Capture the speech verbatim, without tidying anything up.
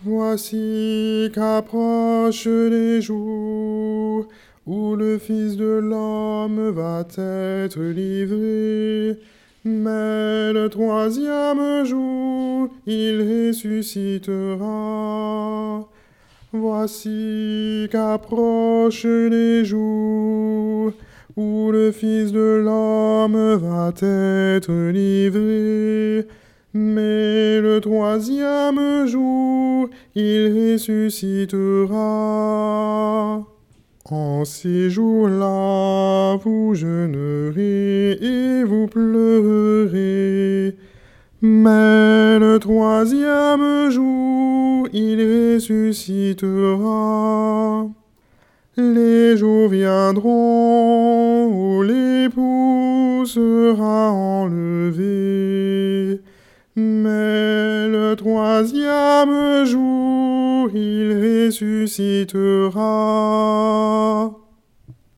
Voici qu'approchent les jours où le Fils de l'homme va être livré. Mais le troisième jour, il ressuscitera. Voici qu'approchent les jours où le Fils de l'homme va être livré. Mais le troisième jour, il ressuscitera. En ces jours-là, vous jeûnerez et vous pleurerez. Mais le troisième jour, il ressuscitera. Les jours viendront où l'époux sera enlevé. Mais le troisième jour, il ressuscitera.